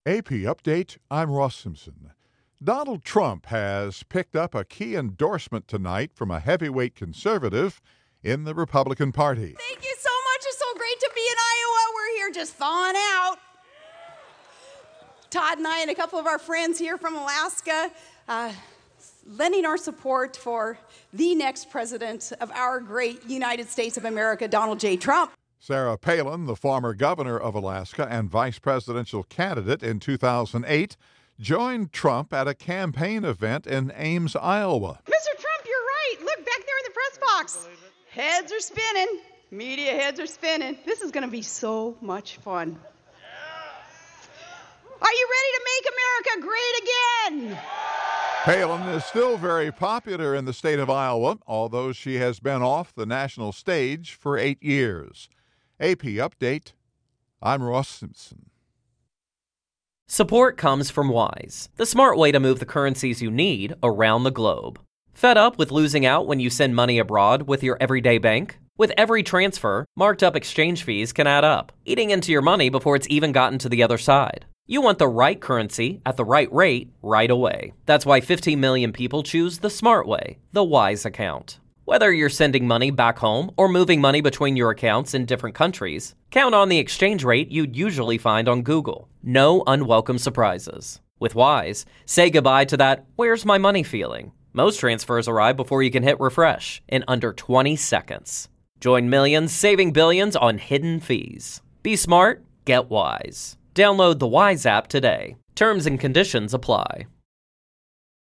AP Update, I'm Ross Simpson. Donald Trump has picked up a key endorsement tonight from a heavyweight conservative in the Republican Party. Thank you so much. It's so great to be in Iowa. We're here just thawing out. Todd and I and a couple of our friends here from Alaska lending our support for the next president of our great United States of America, Donald J. Trump. Sarah Palin, the former governor of Alaska and vice presidential candidate in 2008, joined Trump at a campaign event in Ames, Iowa. Mr. Trump, you're right. Look back there in the press box. Heads are spinning. Media heads are spinning. This is going to be so much fun. Are you ready to make America great again? Palin is still very popular in the state of Iowa, although she has been off the national stage for 8 years. AP Update, I'm Ross Simpson. Support comes from Wise, the smart way to move the currencies you need around the globe. Fed up with losing out when you send money abroad with your everyday bank? With every transfer, marked up exchange fees can add up, eating into your money before it's even gotten to the other side. You want the right currency at the right rate right away. That's why 15 million people choose the smart way, the Wise account. Whether you're sending money back home or moving money between your accounts in different countries, count on the exchange rate you'd usually find on Google. No unwelcome surprises. With Wise, say goodbye to that "where's my money" feeling. Most transfers arrive before you can hit refresh in under 20 seconds. Join millions saving billions on hidden fees. Be smart, get Wise. Download the Wise app today. Terms and conditions apply.